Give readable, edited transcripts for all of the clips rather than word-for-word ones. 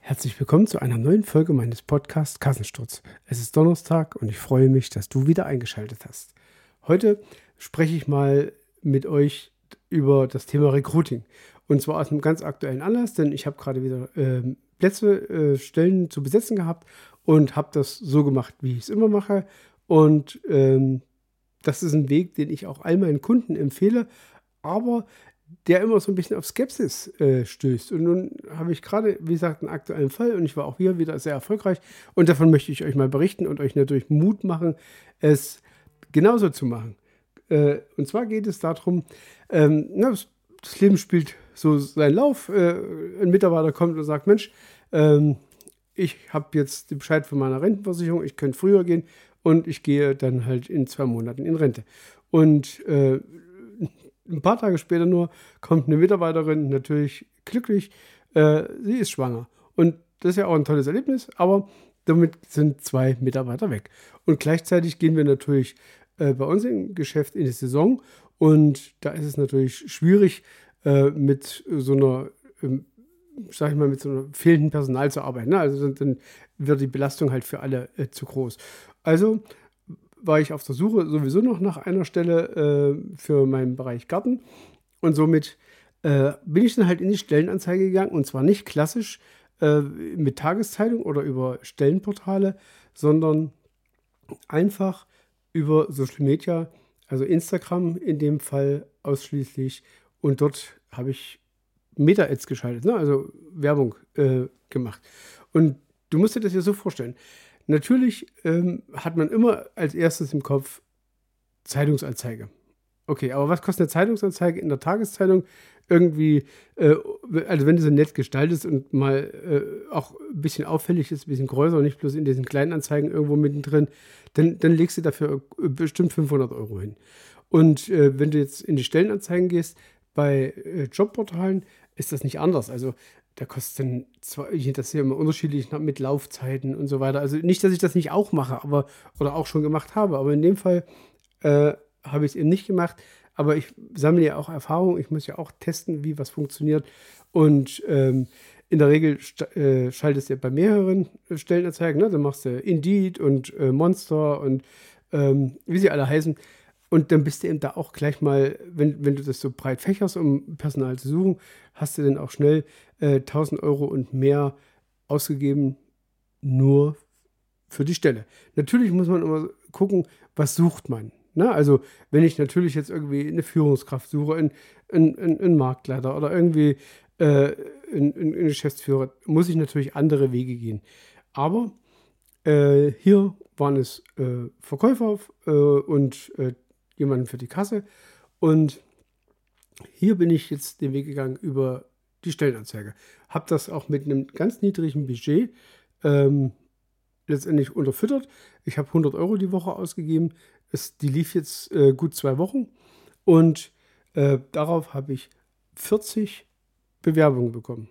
Herzlich willkommen zu einer neuen Folge meines Podcasts Kassensturz. Es ist Donnerstag und ich freue mich, dass du wieder eingeschaltet hast. Heute spreche ich mal mit euch über das Thema Recruiting. Und zwar aus einem ganz aktuellen Anlass, denn ich habe gerade wieder Stellen zu besetzen gehabt und habe das so gemacht, wie ich es immer mache. Und das ist ein Weg, den ich auch all meinen Kunden empfehle, aber der immer so ein bisschen auf Skepsis stößt. Und nun habe ich gerade, wie gesagt, einen aktuellen Fall und ich war auch hier wieder sehr erfolgreich. Und davon möchte ich euch mal berichten und euch natürlich Mut machen, es genauso zu machen. Und zwar geht es darum, das Leben spielt so seinen Lauf. Ein Mitarbeiter kommt und sagt, Mensch, ich habe jetzt den Bescheid von meiner Rentenversicherung, ich könnte früher gehen und ich gehe dann halt in 2 Monaten in Rente. Und ein paar Tage später nur kommt eine Mitarbeiterin, natürlich glücklich, sie ist schwanger. Und das ist ja auch ein tolles Erlebnis, aber damit sind 2 Mitarbeiter weg. Und gleichzeitig gehen wir natürlich bei uns im Geschäft in die Saison und da ist es natürlich schwierig, mit so einer, sag ich mal, mit so einer fehlenden Personal zu arbeiten. Ne? Also dann wird die Belastung halt für alle zu groß. Also war ich auf der Suche sowieso noch nach einer Stelle für meinen Bereich Garten. Und somit bin ich dann halt in die Stellenanzeige gegangen. Und zwar nicht klassisch mit Tageszeitung oder über Stellenportale, sondern einfach über Social Media, also Instagram in dem Fall ausschließlich. Und dort habe ich Meta-Ads geschaltet, ne? Also Werbung gemacht. Und du musst dir das ja so vorstellen. Natürlich hat man immer als erstes im Kopf Zeitungsanzeige. Okay, aber was kostet eine Zeitungsanzeige in der Tageszeitung? Irgendwie, also wenn du sie nett gestaltest und mal auch ein bisschen auffällig ist, ein bisschen größer und nicht bloß in diesen kleinen Anzeigen irgendwo mittendrin, dann legst du dafür bestimmt 500 Euro hin. Und wenn du jetzt in die Stellenanzeigen gehst, bei Jobportalen ist das nicht anders. Also da kostet dann zwar, das ist ja immer unterschiedlich mit Laufzeiten und so weiter. Also nicht, dass ich das nicht auch mache, aber oder auch schon gemacht habe, aber in dem Fall habe ich es eben nicht gemacht. Aber ich sammle ja auch Erfahrung. Ich muss ja auch testen, wie was funktioniert. Und in der Regel schaltest du ja bei mehreren Stellenanzeigen. Ne? Dann machst du Indeed und Monster und wie sie alle heißen. Und dann bist du eben da auch gleich mal, wenn du das so breit fächerst, um Personal zu suchen, hast du dann auch schnell 1.000 Euro und mehr ausgegeben, nur für die Stelle. Natürlich muss man immer gucken, was sucht man. Ne? Also wenn ich natürlich jetzt irgendwie eine Führungskraft suche, einen Marktleiter oder irgendwie einen Geschäftsführer, muss ich natürlich andere Wege gehen. Aber hier waren es Verkäufer und jemanden für die Kasse. Und hier bin ich jetzt den Weg gegangen über die Stellenanzeige. Habe das auch mit einem ganz niedrigen Budget letztendlich unterfüttert. Ich habe 100 Euro die Woche ausgegeben. Die lief jetzt gut 2 Wochen. Und darauf habe ich 40 Bewerbungen bekommen.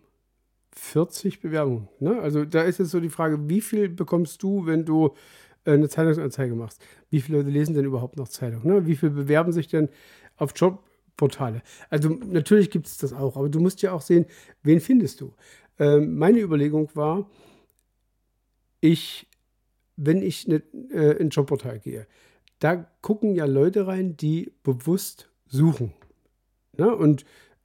40 Bewerbungen. Ne? Also da ist jetzt so die Frage, wie viel bekommst du, wenn du eine Zeitungsanzeige machst? Wie viele Leute lesen denn überhaupt noch Zeitung? Ne? Wie viele bewerben sich denn auf Jobportale? Also natürlich gibt es das auch, aber du musst ja auch sehen, wen findest du? Meine Überlegung war, wenn ich in ein Jobportal gehe, da gucken ja Leute rein, die bewusst suchen. Ne? Und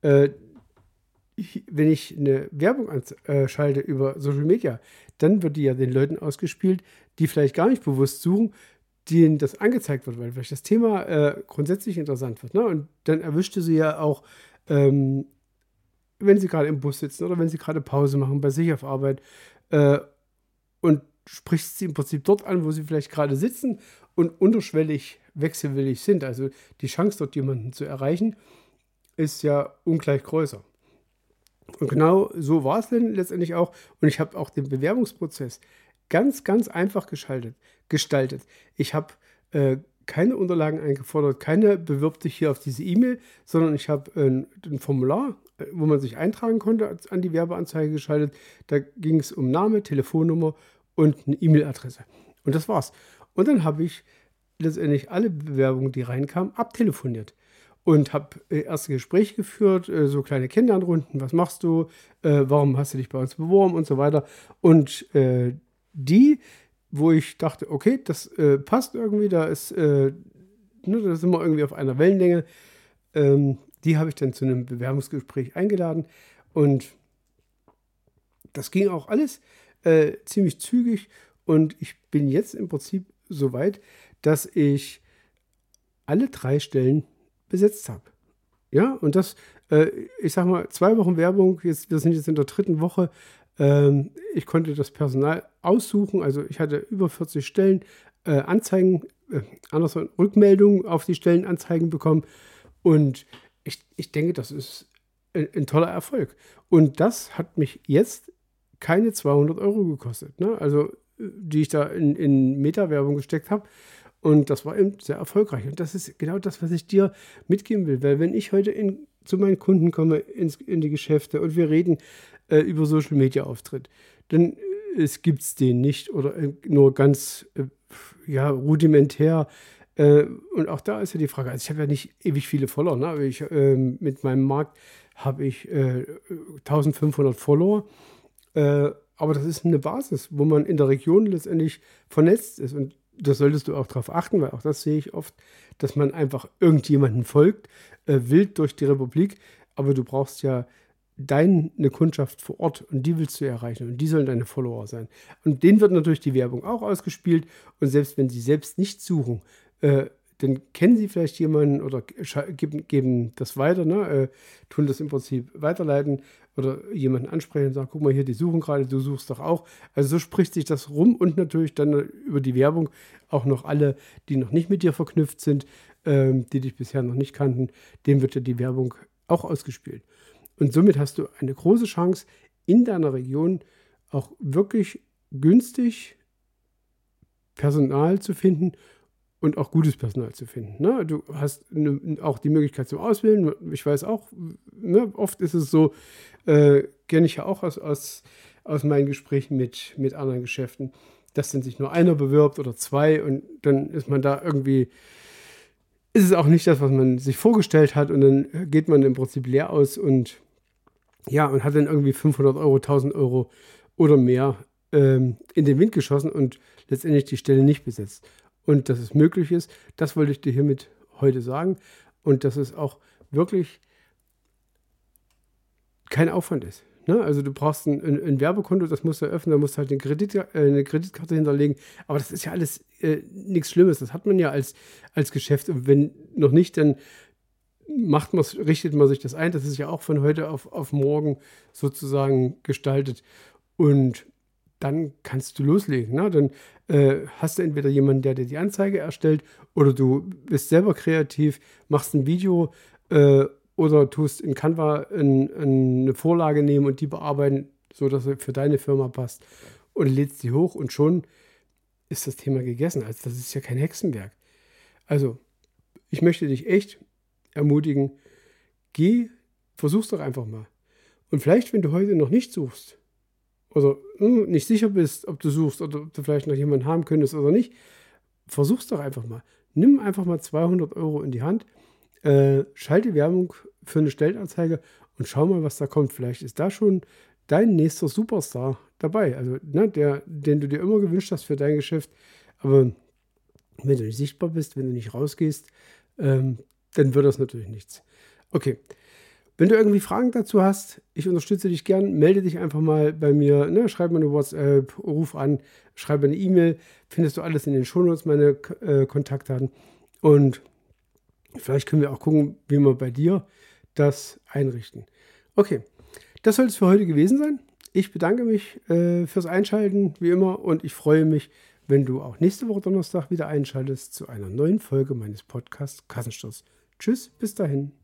wenn ich eine Werbung schalte über Social Media, dann wird die ja den Leuten ausgespielt, die vielleicht gar nicht bewusst suchen, denen das angezeigt wird, weil vielleicht das Thema grundsätzlich interessant wird. Ne? Und dann erwischte sie ja auch, wenn sie gerade im Bus sitzen oder wenn sie gerade Pause machen bei sich auf Arbeit und sprichst sie im Prinzip dort an, wo sie vielleicht gerade sitzen und unterschwellig wechselwillig sind. Also die Chance, dort jemanden zu erreichen, ist ja ungleich größer. Und genau so war es denn letztendlich auch. Und ich habe auch den Bewerbungsprozess ganz, ganz einfach gestaltet. Ich habe keine Unterlagen eingefordert, keine bewirb dich hier auf diese E-Mail, sondern ich habe ein Formular, wo man sich eintragen konnte, an die Werbeanzeige geschaltet. Da ging es um Name, Telefonnummer und eine E-Mail-Adresse. Und das war's. Und dann habe ich letztendlich alle Bewerbungen, die reinkamen, abtelefoniert. und habe erste Gespräche geführt, so kleine Kennenlernrunden, was machst du, warum hast du dich bei uns beworben und so weiter. Und die, wo ich dachte, okay, das passt irgendwie, da sind wir irgendwie auf einer Wellenlänge, die habe ich dann zu einem Bewerbungsgespräch eingeladen und das ging auch alles ziemlich zügig und ich bin jetzt im Prinzip so weit, dass ich alle 3 Stellen besetzt habe. Ja, und das, ich sag mal, 2 Wochen Werbung, wir sind jetzt in der 3. Woche. Ich konnte das Personal aussuchen, also ich hatte über 40 Stellen, Anzeigen, andersrum Rückmeldungen auf die Stellenanzeigen bekommen und ich denke, das ist ein toller Erfolg. Und das hat mich jetzt keine 200 Euro gekostet, ne? Also die ich da in Meta-Werbung gesteckt habe. Und das war eben sehr erfolgreich. Und das ist genau das, was ich dir mitgeben will. Weil wenn ich heute zu meinen Kunden komme, in die Geschäfte und wir reden über Social-Media-Auftritt, dann gibt es den nicht oder nur ganz rudimentär. Und auch da ist ja die Frage, also ich habe ja nicht ewig viele Follower, ne? Aber mit meinem Markt habe ich 1500 Follower. Aber das ist eine Basis, wo man in der Region letztendlich vernetzt ist. Und da solltest du auch darauf achten, weil auch das sehe ich oft, dass man einfach irgendjemanden folgt, wild durch die Republik. Aber du brauchst ja deine Kundschaft vor Ort und die willst du erreichen und die sollen deine Follower sein. Und denen wird natürlich die Werbung auch ausgespielt. Und selbst wenn sie selbst nicht suchen, dann kennen sie vielleicht jemanden oder geben das weiter, ne? Tun das im Prinzip weiterleiten oder jemanden ansprechen und sagen, guck mal hier, die suchen gerade, du suchst doch auch. Also so spricht sich das rum und natürlich dann über die Werbung auch noch alle, die noch nicht mit dir verknüpft sind, die dich bisher noch nicht kannten, denen wird ja die Werbung auch ausgespielt. Und somit hast du eine große Chance, in deiner Region auch wirklich günstig Personal zu finden und auch gutes Personal zu finden. Ne? Du hast auch die Möglichkeit zum Auswählen. Ich weiß auch, ne, oft ist es so, kenne ich ja auch aus meinen Gesprächen mit anderen Geschäften, dass dann sich nur einer bewirbt oder 2 und dann ist man da irgendwie, ist es auch nicht das, was man sich vorgestellt hat und dann geht man im Prinzip leer aus und ja, und hat dann irgendwie 500 Euro, 1000 Euro oder mehr in den Wind geschossen und letztendlich die Stelle nicht besetzt. Und dass es möglich ist, das wollte ich dir hiermit heute sagen. Und dass es auch wirklich kein Aufwand ist. Ne? Also du brauchst ein Werbekonto, das musst du eröffnen, da musst du halt eine Kreditkarte hinterlegen. Aber das ist ja alles nichts Schlimmes. Das hat man ja als Geschäft. Und wenn noch nicht, dann richtet man sich das ein. Das ist ja auch von heute auf morgen sozusagen gestaltet. Und dann kannst du loslegen. Ne? Dann hast du entweder jemanden, der dir die Anzeige erstellt, oder du bist selber kreativ, machst ein Video oder tust in Canva eine Vorlage nehmen und die bearbeiten, sodass sie für deine Firma passt und lädst sie hoch und schon ist das Thema gegessen. Also das ist ja kein Hexenwerk. Also ich möchte dich echt ermutigen, versuch's doch einfach mal. Und vielleicht, wenn du heute noch nicht suchst, oder nicht sicher bist, ob du suchst oder ob du vielleicht noch jemanden haben könntest oder nicht, versuch's doch einfach mal. Nimm einfach mal 200 Euro in die Hand, schalte Werbung für eine Stellenanzeige und schau mal, was da kommt. Vielleicht ist da schon dein nächster Superstar dabei, also ne, den du dir immer gewünscht hast für dein Geschäft. Aber wenn du nicht sichtbar bist, wenn du nicht rausgehst, dann wird das natürlich nichts. Okay. Wenn du irgendwie Fragen dazu hast, ich unterstütze dich gern, melde dich einfach mal bei mir, ne? Schreib mir eine WhatsApp, ruf an, schreib mir eine E-Mail, findest du alles in den Shownotes, meine Kontaktdaten und vielleicht können wir auch gucken, wie wir bei dir das einrichten. Okay, das soll es für heute gewesen sein. Ich bedanke mich fürs Einschalten, wie immer, und ich freue mich, wenn du auch nächste Woche Donnerstag wieder einschaltest zu einer neuen Folge meines Podcasts Kassensturz. Tschüss, bis dahin.